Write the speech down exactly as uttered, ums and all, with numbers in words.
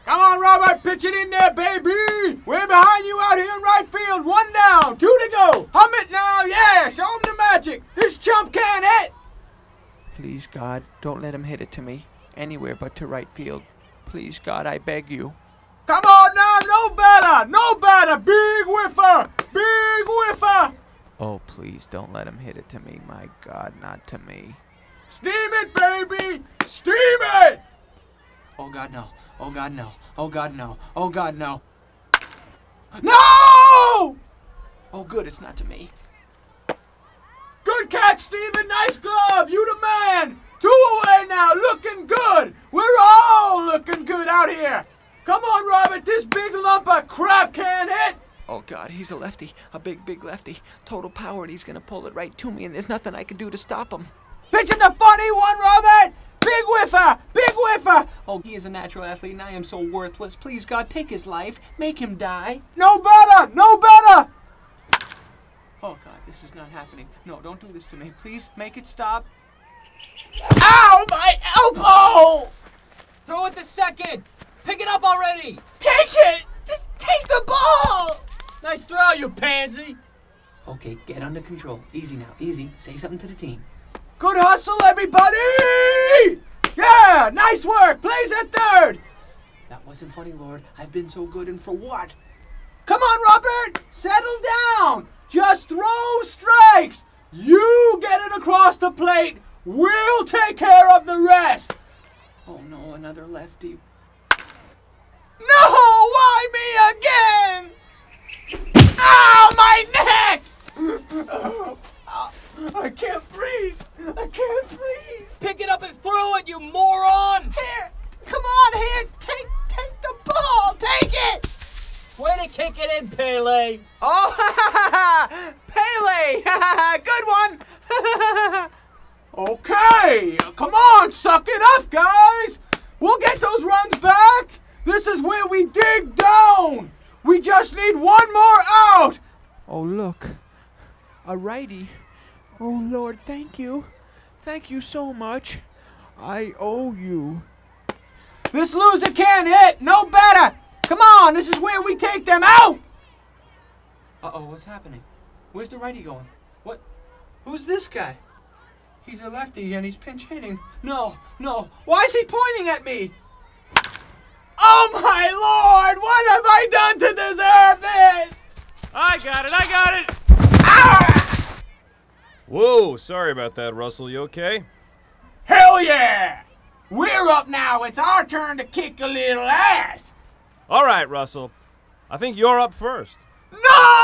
Come on, Robert, pitch it in there, baby. We're behind you out here in right field. One down, two to go. Hum it now, yeah, show him the magic. This chump can't hit. Please, God, don't let him hit it to me. Anywhere but to right field. Please, God, I beg you. Come on now, no better, no better. Big whiffer, big whiffer. Oh, please, don't let him hit it to me. My God, not to me. Steam it, baby, steam it. Oh, God, no. Oh, God, no. Oh, God, no. Oh, God, no. No! Oh, good, it's not to me. Good catch, Steven. Nice glove. You the man. Two away now. Looking good. We're all looking good out here. Come on, Robert. This big lump of crap can't hit. Oh, God, he's a lefty. A big, big lefty. Total power, and he's going to pull it right to me, and there's nothing I can do to stop him. Pitching the funny one, Robert. Big whiffer. Big whiffer. Oh, he is a natural athlete, and I am so worthless. Please, God, take his life. Make him die. No better. No better. Oh, God, this is not happening. No, don't do this to me. Please, make it stop. Ow, my elbow! Throw it to second. Pick it up already. Take it! Just take the ball! Nice throw, you pansy. Okay, get under control. Easy now, easy. Say something to the team. Good hustle, everybody! Yeah, nice work. Plays at third. That wasn't funny, Lord. I've been so good, and for what? Come on, Robert! Settle down! Just throw strikes! You get it across the plate! We'll take care of the rest! Oh no, another lefty. No! Why me again? Ow, my neck! I can't breathe! I can't breathe! Pick it up and throw it, you moron! Here! Come on, here! Take, take the ball! Take it! Way to kick it in, Pele! Oh, Pele! Good one! Okay, come on, suck it up, guys! We'll get those runs back! This is where we dig down! We just need one more out! Oh, look. A righty. Oh, Lord, thank you. Thank you so much. I owe you. This loser can't hit! No better! Come on, this is where we take them out! Uh-oh, what's happening? Where's the righty going? What? Who's this guy? He's a lefty and he's pinch hitting. No, no. Why is he pointing at me? Oh my Lord! What have I done to deserve this? I got it, I got it! Ah! Whoa, sorry about that, Russell. You okay? Hell yeah! We're up now. It's our turn to kick a little ass. All right, Russell. I think you're up first. No!